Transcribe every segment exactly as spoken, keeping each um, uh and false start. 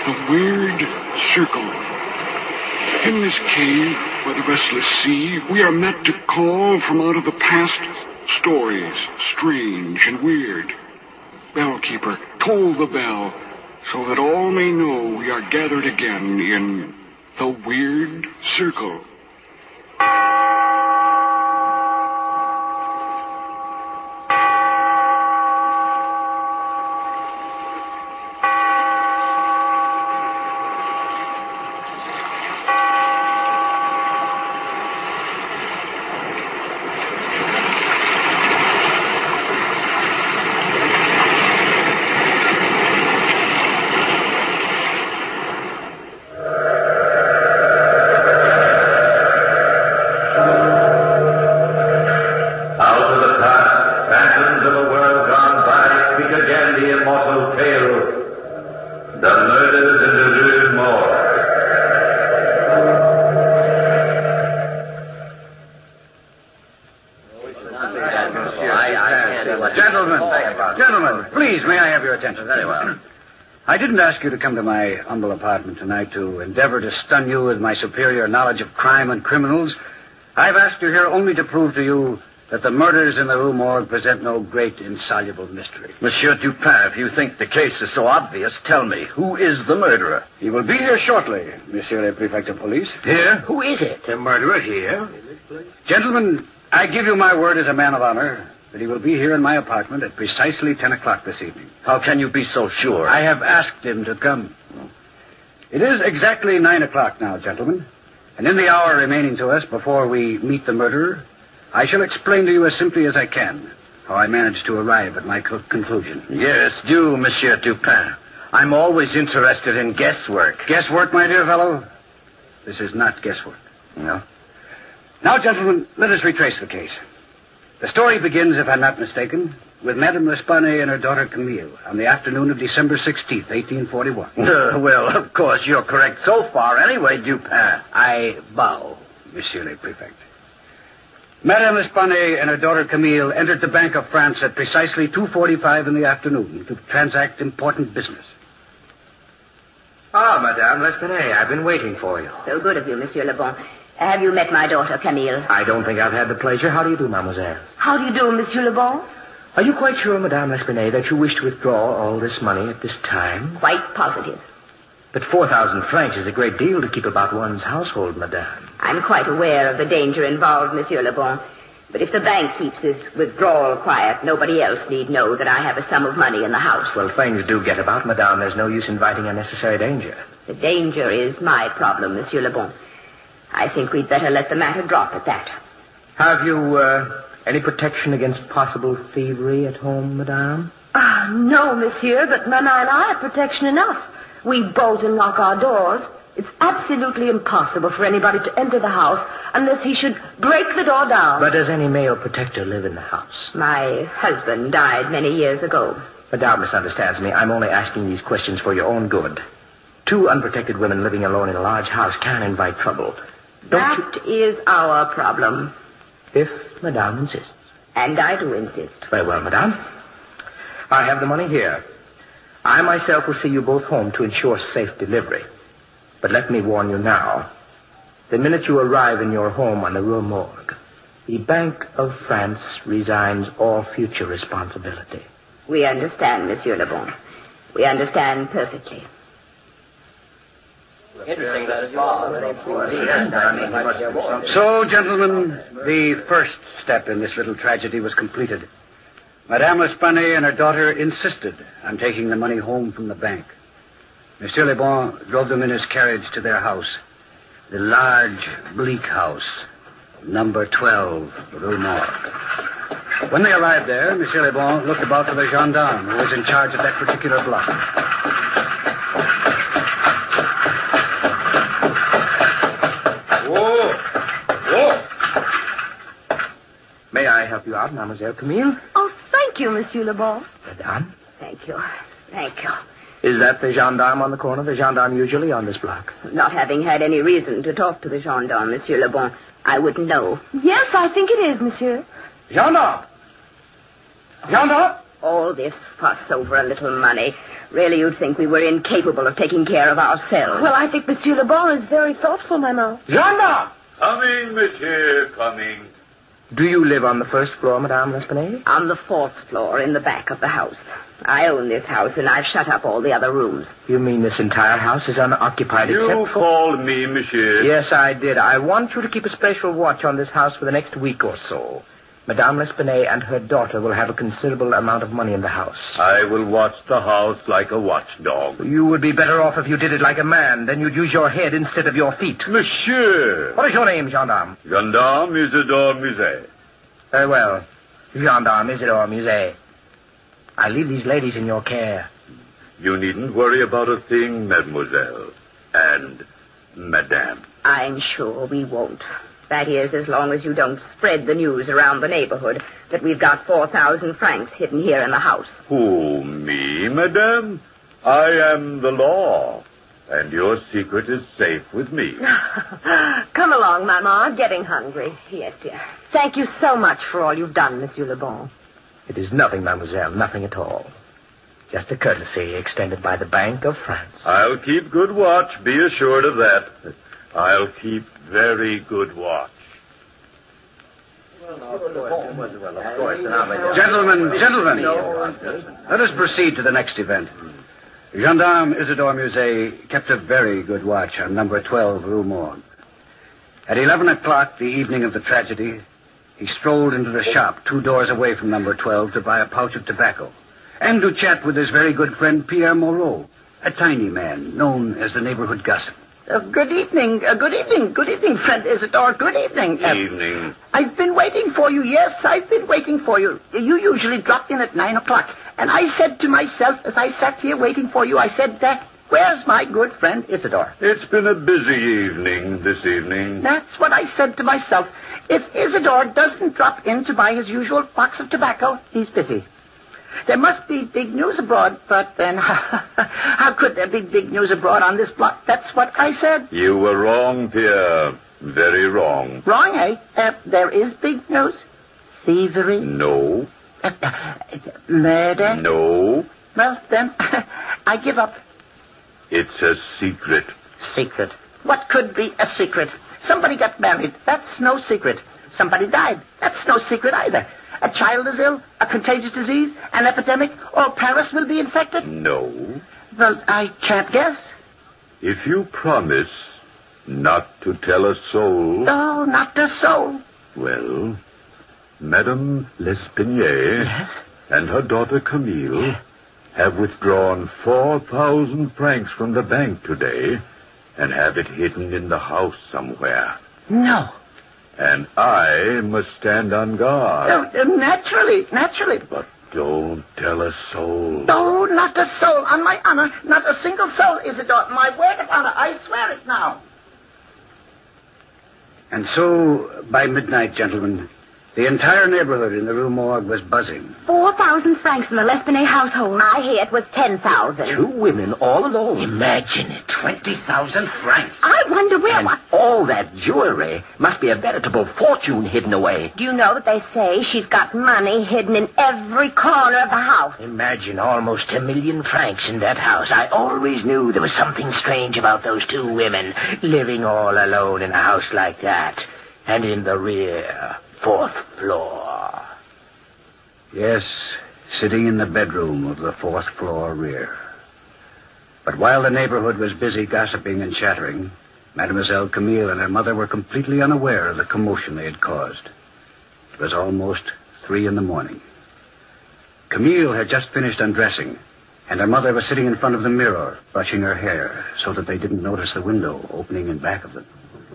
The Weird Circle. In this cave by the restless sea, we are met to call from out of the past stories, strange and weird. Bellkeeper, toll the bell, so that all may know we are gathered again in the Weird Circle. I didn't ask you to come to my humble apartment tonight to endeavor to stun you with my superior knowledge of crime and criminals. I've asked you here only to prove to you that the murders in the Rue Morgue present no great insoluble mystery. Monsieur Dupin, if you think the case is so obvious, tell me, who is the murderer? He will be here shortly, Monsieur le Prefect of Police. Here? Who is it? The murderer here? Gentlemen, I give you my word as a man of honor that he will be here in my apartment at precisely ten o'clock this evening. How can you be so sure? I have asked him to come. It is exactly nine o'clock now, gentlemen. And in the hour remaining to us before we meet the murderer, I shall explain to you as simply as I can how I managed to arrive at my co- conclusion. Yes, do, Monsieur Dupin. I'm always interested in guesswork. Guesswork, my dear fellow? This is not guesswork. No? Now, gentlemen, let us retrace the case. The story begins, if I'm not mistaken, with Madame L'Espanaye and her daughter Camille on the afternoon of December sixteenth, eighteen forty-one. Uh, well, of course, you're correct so far anyway, Dupin. I bow, Monsieur le Prefect. Madame L'Espanaye and her daughter Camille entered the Bank of France at precisely two forty-five in the afternoon to transact important business. Ah, Madame L'Espanaye, I've been waiting for you. So good of you, Monsieur Le Bon. Have you met my daughter, Camille? I don't think I've had the pleasure. How do you do, mademoiselle? How do you do, Monsieur Le Bon? Are you quite sure, Madame L'Espanaye, that you wish to withdraw all this money at this time? Quite positive. But four thousand francs is a great deal to keep about one's household, Madame. I'm quite aware of the danger involved, Monsieur Le Bon. But if the bank keeps this withdrawal quiet, nobody else need know that I have a sum of money in the house. Well, things do get about, Madame. There's no use inviting unnecessary danger. The danger is my problem, Monsieur Le Bon. I think we'd better let the matter drop at that. Have you, uh, any protection against possible thievery at home, Madame? Ah, no, Monsieur, but Mama and I have protection enough. We bolt and lock our doors. It's absolutely impossible for anybody to enter the house unless he should break the door down. But does any male protector live in the house? My husband died many years ago. Madame misunderstands me. I'm only asking these questions for your own good. Two unprotected women living alone in a large house can invite trouble. Don't that you... is our problem. If Madame insists. And I do insist. Very well, Madame. I have the money here. I myself will see you both home to ensure safe delivery. But let me warn you now. The minute you arrive in your home on the Rue Morgue, the Bank of France resigns all future responsibility. We understand, Monsieur Le Bon. We understand perfectly. Interesting that as well. So, gentlemen, the first step in this little tragedy was completed. Madame L'Espanaye and her daughter insisted on taking the money home from the bank. Monsieur Le Bon drove them in his carriage to their house, the large, bleak house, number twelve, Rue Morgue. When they arrived there, Monsieur Le Bon looked about for the gendarme who was in charge of that particular block. Whoa! Whoa! May I help you out, Mademoiselle Camille? Oh, thank you, Monsieur Le Bon. Madame? Thank you. Thank you. Is that the gendarme on the corner, the gendarme usually on this block? Not having had any reason to talk to the gendarme, Monsieur Le Bon, I wouldn't know. Yes, I think it is, Monsieur. Gendarme! Gendarme! All this fuss over a little money. Really, you'd think we were incapable of taking care of ourselves. Well, I think Monsieur Le Bon is very thoughtful, Maman. Gendarme! Coming, monsieur, coming. Do you live on the first floor, Madame L'Espanaye? On the fourth floor, in the back of the house. I own this house, and I've shut up all the other rooms. You mean this entire house is unoccupied You except for... called me, monsieur. Yes, I did. I want you to keep a special watch on this house for the next week or so. Madame L'Espanaye and her daughter will have a considerable amount of money in the house. I will watch the house like a watchdog. You would be better off if you did it like a man. Then you'd use your head instead of your feet. Monsieur! What is your name, gendarme? Gendarme Isidore Musée. Very well. Gendarme Isidore Musée. I leave these ladies in your care. You needn't worry about a thing, mademoiselle. And madame. I'm sure we won't. That is, as long as you don't spread the news around the neighborhood that we've got four thousand francs hidden here in the house. Who, me, madame? I am the law, and your secret is safe with me. Come along, Maman. I'm getting hungry. Yes, dear. Thank you so much for all you've done, Monsieur Le Bon. It is nothing, mademoiselle, nothing at all. Just a courtesy extended by the Bank of France. I'll keep good watch, be assured of that. I'll keep very good watch. Gentlemen, gentlemen, let us proceed to the next event. Gendarme Isidore Musée kept a very good watch on number twelve Rue Morgue. At eleven o'clock the evening of the tragedy, he strolled into the shop two doors away from number twelve to buy a pouch of tobacco and to chat with his very good friend Pierre Moreau, a tiny man known as the neighborhood gossip. Uh, good evening, uh, good evening, good evening, friend Isidore, good evening. Uh, Evening. I've been waiting for you, yes, I've been waiting for you. You usually drop in at nine o'clock, and I said to myself, as I sat here waiting for you, I said, uh, where's my good friend Isidore? It's been a busy evening this evening. That's what I said to myself. If Isidore doesn't drop in to buy his usual box of tobacco, he's busy. There must be big news abroad, but then how could there be big news abroad on this block? That's what I said. You were wrong, Pierre. Very wrong. Wrong, eh? Uh, there is big news. Thievery. No. Uh, uh, murder. No. Well, then, I give up. It's a secret. Secret. What could be a secret? Somebody got married. That's no secret. Somebody died. That's no secret either. A child is ill, a contagious disease, an epidemic, or Paris will be infected? No. Well, I can't guess. If you promise not to tell a soul... No, not a soul. Well, Madame L'Espanaye Yes? and her daughter Camille Yes. have withdrawn four thousand francs from the bank today and have it hidden in the house somewhere. No. And I must stand on guard. No, uh, naturally, naturally. But don't tell a soul. No, not a soul. On my honor, not a single soul, Isidore. My word of honor. I swear it now. And so, by midnight, gentlemen, the entire neighborhood in the Rue Morgue was buzzing. Four thousand francs in the L'Espanaye household. I hear it was ten thousand. Two women all alone. Imagine it. Twenty thousand francs. I wonder where... And all that jewelry must be a veritable fortune hidden away. Do you know that they say she's got money hidden in every corner of the house? Imagine almost a million francs in that house. I always knew there was something strange about those two women living all alone in a house like that. And in the rear, fourth floor. Yes, sitting in the bedroom of the fourth floor rear. But while the neighborhood was busy gossiping and chattering, Mademoiselle Camille and her mother were completely unaware of the commotion they had caused. It was almost three in the morning. Camille had just finished undressing, and her mother was sitting in front of the mirror, brushing her hair, so that they didn't notice the window opening in back of them.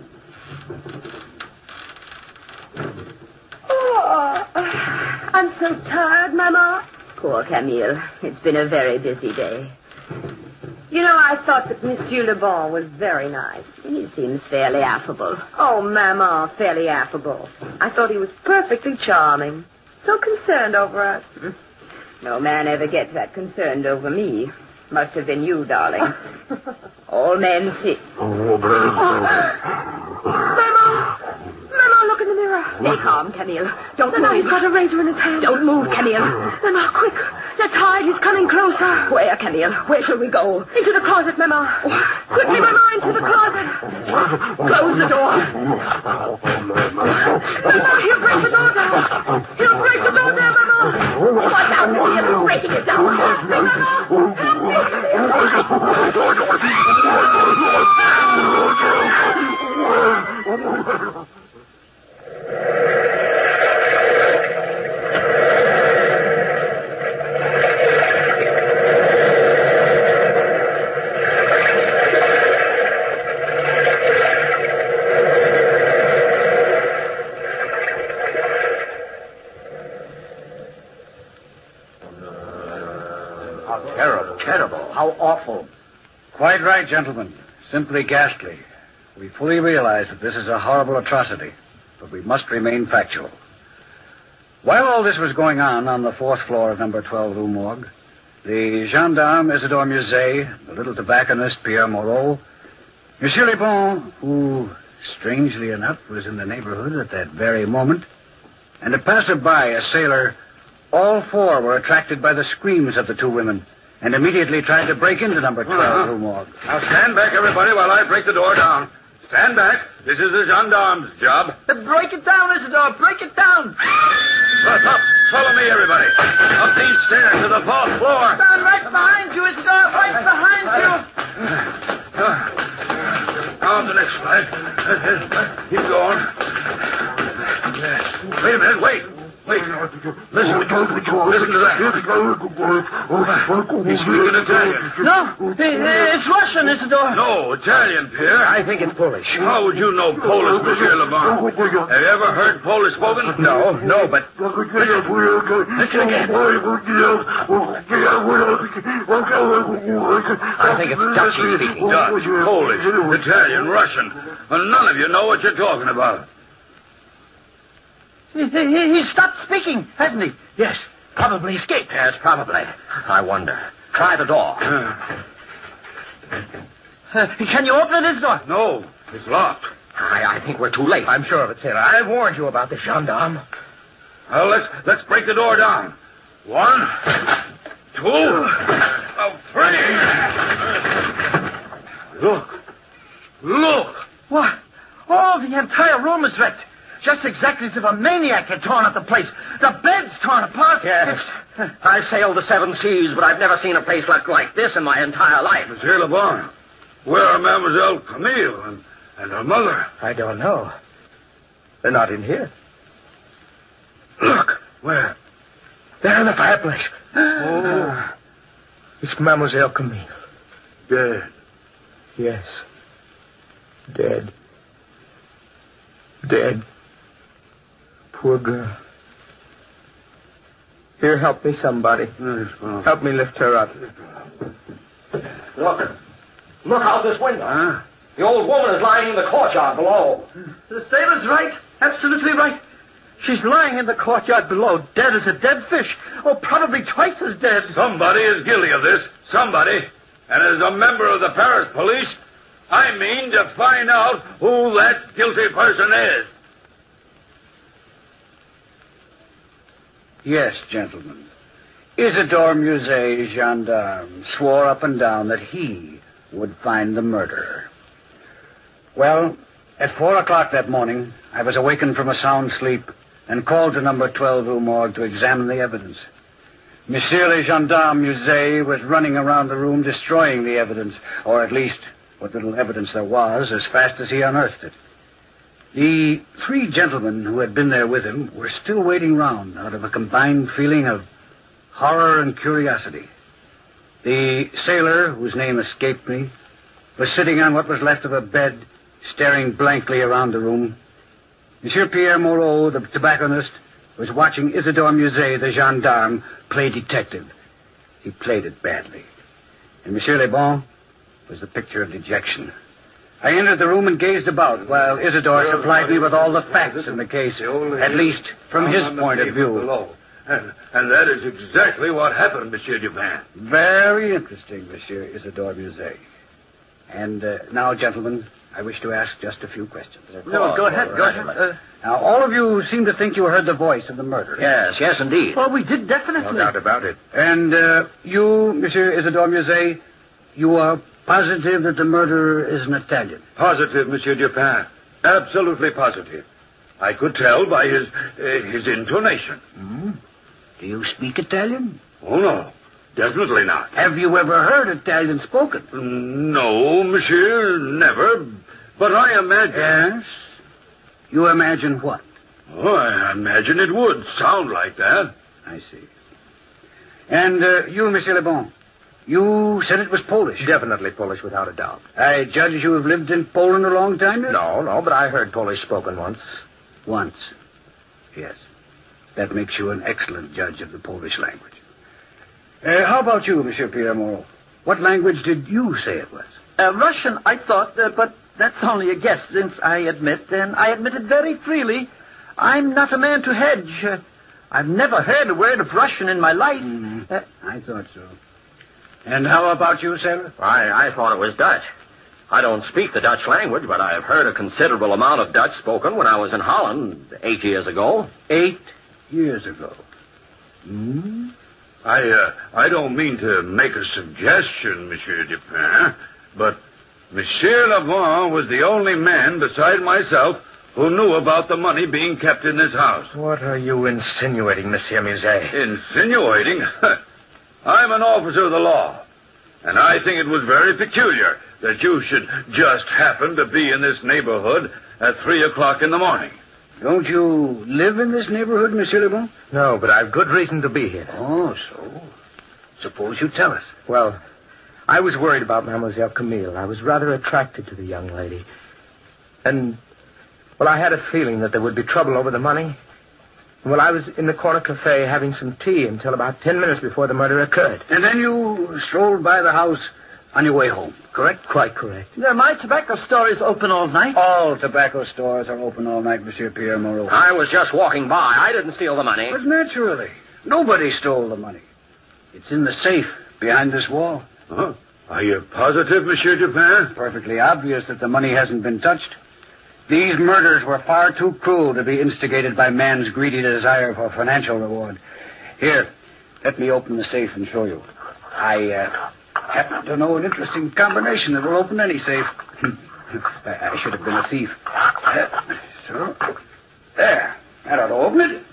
Oh, I'm so tired, Mama. Poor Camille. It's been a very busy day. You know, I thought that Monsieur Le Bon was very nice. He seems fairly affable. Oh, Mama, fairly affable. I thought he was perfectly charming. So concerned over us. No man ever gets that concerned over me. Must have been you, darling. All men see... Mama! Mama, look in the mirror. Stay calm, Camille. Don't Now move. he's got a razor in his hand. Don't move, Camille. Now, quick. Let's hide. He's coming closer. Where, Camille? Where shall we go? Into the closet, Mama. Quickly, Mama, into the closet. Close the door. Mama, he'll break the door down. He'll break the door down, Mama. Watch out, Camille. He's breaking it down. Help me, Mama. Terrible, terrible. How awful. Quite right, gentlemen. Simply ghastly. We fully realize that this is a horrible atrocity, but we must remain factual. While all this was going on on the fourth floor of number twelve Rue Morgue, the gendarme Isidore Musée, the little tobacconist Pierre Moreau, Monsieur Le Bon, who, strangely enough, was in the neighborhood at that very moment, and a passerby, a sailor, all four were attracted by the screams of the two women and immediately tried to break into number twelve uh-huh. Rue Morgue. Now stand back, everybody, while I break the door down. Stand back. This is the gendarme's job. Break it down, Isidore. Break it down. Up, up. Follow me, everybody. Up these stairs to the fourth floor. Stand right behind you, Isidore. Right behind you. On the next flight. Keep going. Wait a minute. Wait. Wait. Listen. Listen to that. He's speaking Italian. No, it's Russian, Isidore. No, Italian, Pierre. I think it's Polish. How would you know Polish, Monsieur Le Bon? Have you ever heard Polish spoken? No, no, but... Listen, listen again. I think it's Dutch he's speaking. Dutch, Polish, Italian, Russian. Well, none of you know what you're talking about. He, he, he stopped speaking, hasn't he? Yes, probably escaped. Yes, probably. I wonder. Try the door. Uh, Uh, can you open it, Isidore? no, it's locked. I, I think we're too late. I'm sure of it, sailor. I warned you about the gendarme. Well, let's let's break the door down. One, two, oh, three. Look, look. What? Oh, the entire room is wrecked. Just exactly as if a maniac had torn up the place. The bed's torn apart. Yes. I've sailed the seven seas, but I've never seen a place look like this in my entire life. Monsieur Le Bon, where are Mademoiselle Camille and, and her mother? I don't know. They're not in here. Look. Where? They're in the fireplace. Oh. It's Mademoiselle Camille. Dead. Yes. Dead. Dead. Poor girl. Here, help me, somebody. Help me lift her up. Look. Look out this window. Huh? The old woman is lying in the courtyard below. The sailor's right. Absolutely right. She's lying in the courtyard below, dead as a dead fish. Oh, probably twice as dead. Somebody is guilty of this. Somebody. And as a member of the Paris police, I mean to find out who that guilty person is. Yes, gentlemen. Isidore Musée, gendarme, swore up and down that he would find the murderer. Well, at four o'clock that morning, I was awakened from a sound sleep and called to number twelve Rue Morgue to examine the evidence. Monsieur le Gendarme Musée was running around the room destroying the evidence, or at least what little evidence there was, as fast as he unearthed it. The three gentlemen who had been there with him were still waiting round out of a combined feeling of horror and curiosity. The sailor, whose name escaped me, was sitting on what was left of a bed, staring blankly around the room. Monsieur Pierre Moreau, the tobacconist, was watching Isidore Musée, the gendarme, play detective. He played it badly. And Monsieur Le Bon was the picture of dejection. I entered the room and gazed about, while Isidore supplied me with all the facts in the case, at least from his point of view. And, and that is exactly what happened, Monsieur Dupin. Very interesting, Monsieur Isidore Musée. And uh, now, gentlemen, I wish to ask just a few questions. No, go ahead, go ahead. Uh, Now, all of you seem to think you heard the voice of the murderer. Yes, yes, indeed. well, we did definitely. No doubt about it. And uh, you, Monsieur Isidore Musée, you are positive that the murderer is an Italian? Positive, Monsieur Dupin. Absolutely positive. I could tell by his uh, his intonation. Hmm? Do you speak Italian? Oh, no. Definitely not. Have you ever heard Italian spoken? No, monsieur, never. But I imagine... Yes? You imagine what? Oh, I imagine it would sound like that. I see. And uh, you, Monsieur Le Bon, you said it was Polish. Definitely Polish, without a doubt. I judge you have lived in Poland a long time now? No, no, but I heard Polish spoken once. Once. Yes. That makes you an excellent judge of the Polish language. Uh, how about you, Monsieur Pierre Moreau? What language did you say it was? Uh, Russian, I thought, uh, but that's only a guess, since I admit, and I admit it very freely, I'm not a man to hedge. Uh, I've never heard a word of Russian in my life. Mm-hmm. Uh, I thought so. And how about you, Sailor? I, I thought it was Dutch. I don't speak the Dutch language, but I have heard a considerable amount of Dutch spoken when I was in Holland eight years ago. Eight years ago. Hmm? I, uh, I don't mean to make a suggestion, Monsieur Dupin, but Monsieur Le Bon was the only man beside myself who knew about the money being kept in this house. What are you insinuating, Monsieur Musée? Insinuating? I'm an officer of the law, and I think it was very peculiar that you should just happen to be in this neighborhood at three o'clock in the morning. Don't you live in this neighborhood, Monsieur Le Bon? No, but I've good reason to be here. Oh, so? Suppose you tell us. Well, I was worried about Mademoiselle Camille. I was rather attracted to the young lady. And, well, I had a feeling that there would be trouble over the money. Well, I was in the corner cafe having some tea until about ten minutes before the murder occurred. And then you strolled by the house on your way home, correct? Quite correct. yeah, my tobacco store is open all night. All tobacco stores are open all night, Monsieur Pierre Moreau. I was just walking by. I didn't steal the money. But naturally. Nobody stole the money. It's in the safe behind this wall. Huh? Are you positive, Monsieur Dupin? Perfectly obvious that the money hasn't been touched. These murders were far too cruel to be instigated by man's greedy desire for financial reward. Here, let me open the safe and show you. I uh, happen to know an interesting combination that will open any safe. I should have been a thief. Uh, so, there. That ought to open it.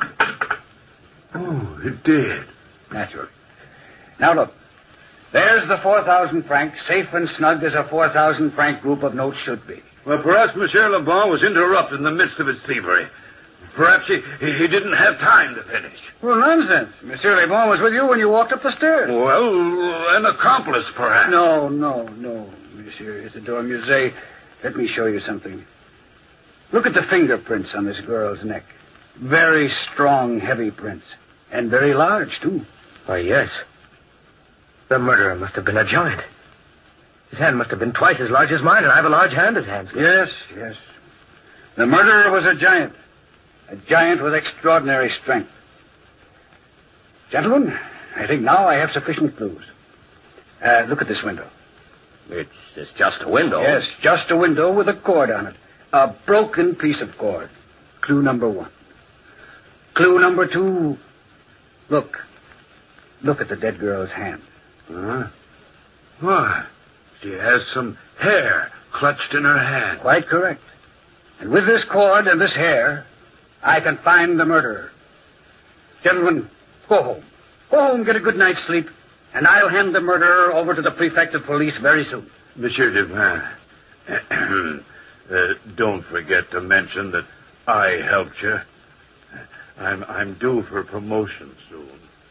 Oh, it did. Naturally. Now look. There's the four thousand francs, safe and snug as a four thousand franc group of notes should be. Well, perhaps Monsieur Le Bon was interrupted in the midst of his thievery. Perhaps he, he didn't have time to finish. Well, nonsense. Monsieur Le Bon was with you when you walked up the stairs. Well, an accomplice, perhaps. No, no, no, Monsieur Isidore Musée. Let me show you something. Look at the fingerprints on this girl's neck. Very strong, heavy prints. And very large, too. Why, yes. The murderer must have been a giant. His hand must have been twice as large as mine, and I have a large hand as hands. Yes, yes. The murderer was a giant. A giant with extraordinary strength. Gentlemen, I think now I have sufficient clues. Uh, look at this window. It's, it's just a window. Yes, just a window with a cord on it. A broken piece of cord. Clue number one. Clue number two. Look. Look at the dead girl's hand. Huh? Why? She has some hair clutched in her hand. Quite correct. And with this cord and this hair, I can find the murderer. Gentlemen, go home. Go home, get a good night's sleep, and I'll hand the murderer over to the prefect of police very soon. Monsieur Dupin, uh, don't forget to mention that I helped you. I'm, I'm due for promotion soon.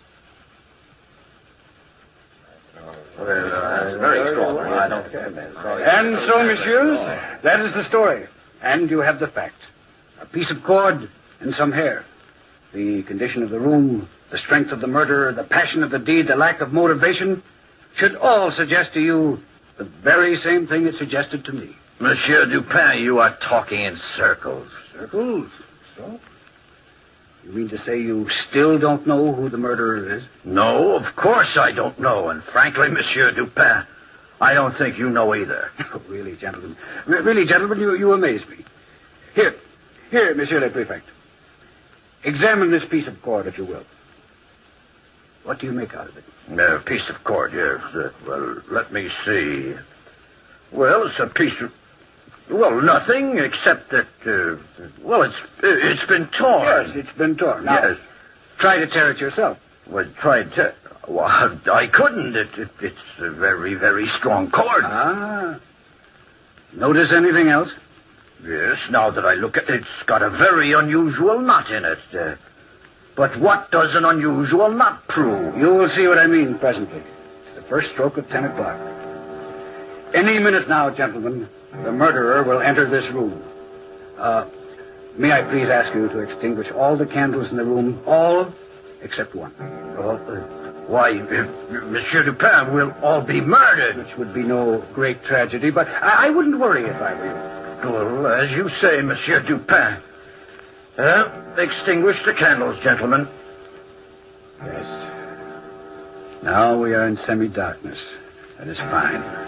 Very strong. I don't care. And so, messieurs, that is the story. And you have the facts. A piece of cord and some hair. The condition of the room, the strength of the murderer, the passion of the deed, the lack of motivation should all suggest to you the very same thing it suggested to me. Monsieur Dupin, you are talking in circles. Circles? So? You mean to say you still don't know who the murderer is? No, of course I don't know. And frankly, Monsieur Dupin, I don't think you know either. really, gentlemen. R- really, gentlemen, you, you amaze me. Here, here, Monsieur le Prefect. Examine this piece of cord, if you will. What do you make out of it? A piece of cord, yes. Uh, well, let me see. Well, it's a piece of... Well, nothing, except that, uh, well, it's it's been torn. Yes, it's been torn. Now, yes. Try to tear it yourself. Well, tried to... Well, I couldn't. It, it, it's a very, very strong cord. Ah. Notice anything else? Yes, now that I look at it, it's got a very unusual knot in it. Uh, but what does an unusual knot prove? You will see what I mean presently. It's the first stroke of ten o'clock. Any minute now, gentlemen, the murderer will enter this room. Uh, may I please ask you to extinguish all the candles in the room, all except one. Well, uh, why, uh, Monsieur Dupin will all be murdered. Which would be no great tragedy, but I, I wouldn't worry if I were you. Well, as you say, Monsieur Dupin. Uh, extinguish the candles, gentlemen. Yes. Now we are in semi-darkness. That is fine.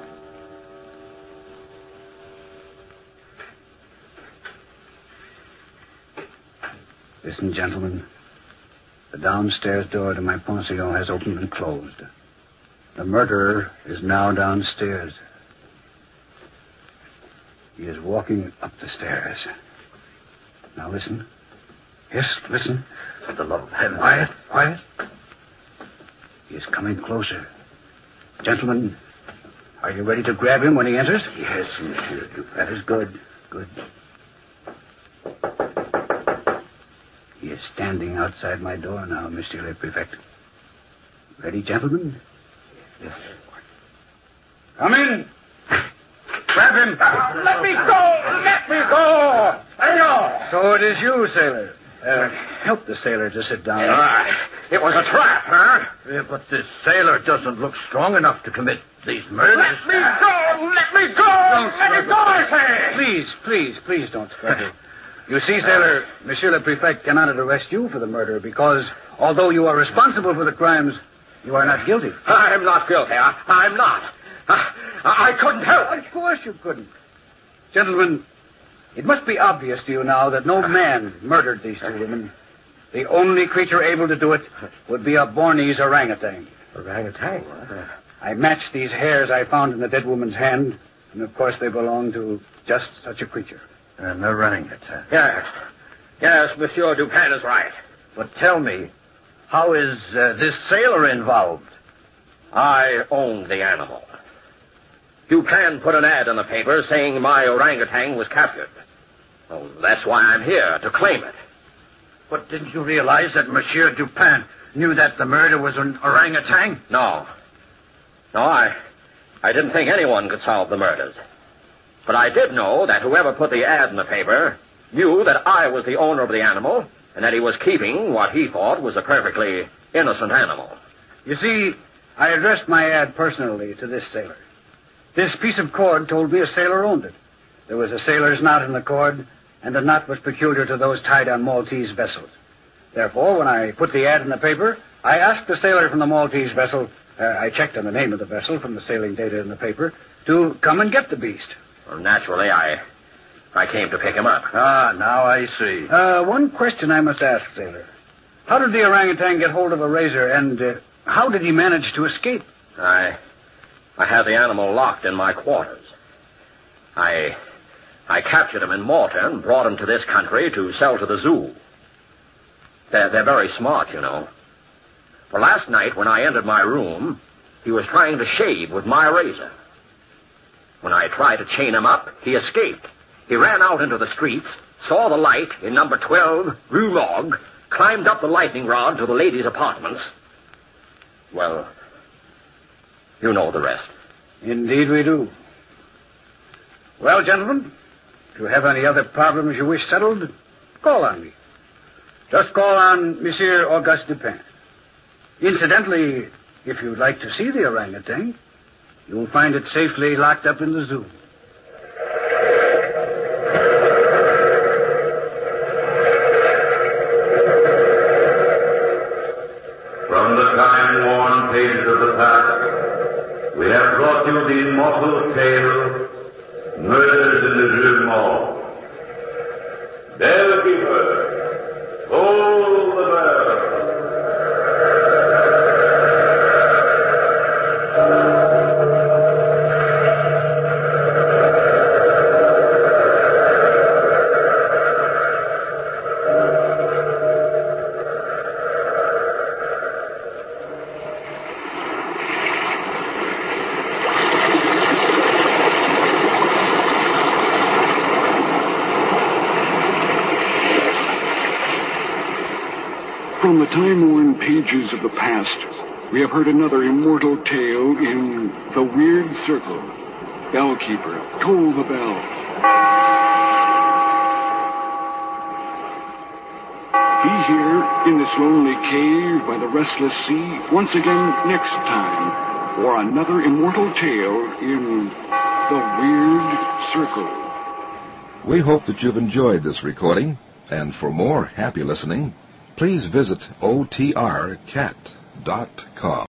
Listen, gentlemen. The downstairs door to my pension has opened and closed. The murderer is now downstairs. He is walking up the stairs. Now listen. Yes, listen. For the love of heaven. Quiet, quiet. He is coming closer. Gentlemen, are you ready to grab him when he enters? Yes, Monsieur Dupin. That is good. Good. He is standing outside my door now, Monsieur le Prefect. Ready, gentlemen? Yes. Come in. Grab him. Uh, let me go! Let me go! Hello! So it is you, sailor. Uh, help the sailor to sit down. Uh, it was a trap, huh? Yeah, but this sailor doesn't look strong enough to commit these murders. Let me go! Let me go! Don't Let me go, I say! Please, please, please don't struggle. You see, sailor, Monsieur le Prefect cannot arrest you for the murder because, although you are responsible for the crimes, you are not guilty. I'm not guilty. I, I'm not. I, I couldn't help it. Of course you couldn't. Gentlemen, it must be obvious to you now that no man murdered these two women. The only creature able to do it would be a Bornese orangutan. Orangutan? I matched these hairs I found in the dead woman's hand, and of course they belong to just such a creature. An orangutan. Yes. Yes, Monsieur Dupin is right. But tell me, how is uh, this sailor involved? I owned the animal. Dupin put an ad in the paper saying my orangutan was captured. Well, that's why I'm here, to claim it. But didn't you realize that Monsieur Dupin knew that the murder was an orangutan? No. No, I, I didn't think anyone could solve the murders. But I did know that whoever put the ad in the paper knew that I was the owner of the animal and that he was keeping what he thought was a perfectly innocent animal. You see, I addressed my ad personally to this sailor. This piece of cord told me a sailor owned it. There was a sailor's knot in the cord, and the knot was peculiar to those tied on Maltese vessels. Therefore, when I put the ad in the paper, I asked the sailor from the Maltese vessel, uh, I checked on the name of the vessel from the sailing data in the paper, to come and get the beast. Well, naturally, I I came to pick him up. Ah, now I see. Uh, one question I must ask, sailor. How did the orangutan get hold of a razor, and uh, how did he manage to escape? I I had the animal locked in my quarters. I I captured him in Malta and brought him to this country to sell to the zoo. They're, they're very smart, you know. For last night, when I entered my room, he was trying to shave with my razor. When I tried to chain him up, he escaped. He ran out into the streets, saw the light in number twelve, Rue Morgue, climbed up the lightning rod to the ladies' apartments. Well, you know the rest. Indeed we do. Well, gentlemen, if you have any other problems you wish settled, call on me. Just call on Monsieur Auguste Dupin. Incidentally, if you'd like to see the orangutan, you'll find it safely locked up in the zoo. From the time-worn pages of the past, we have brought you the immortal tale, Murders in the Rue Morgue. Bellkeeper, toll the bell. From the time-worn pages of the past, we have heard another immortal tale in The Weird Circle. Bellkeeper, toll the bell. Be here in this lonely cave by the restless sea once again next time for another immortal tale in The Weird Circle. We hope that you've enjoyed this recording, and for more happy listening, please visit O T R cat dot com.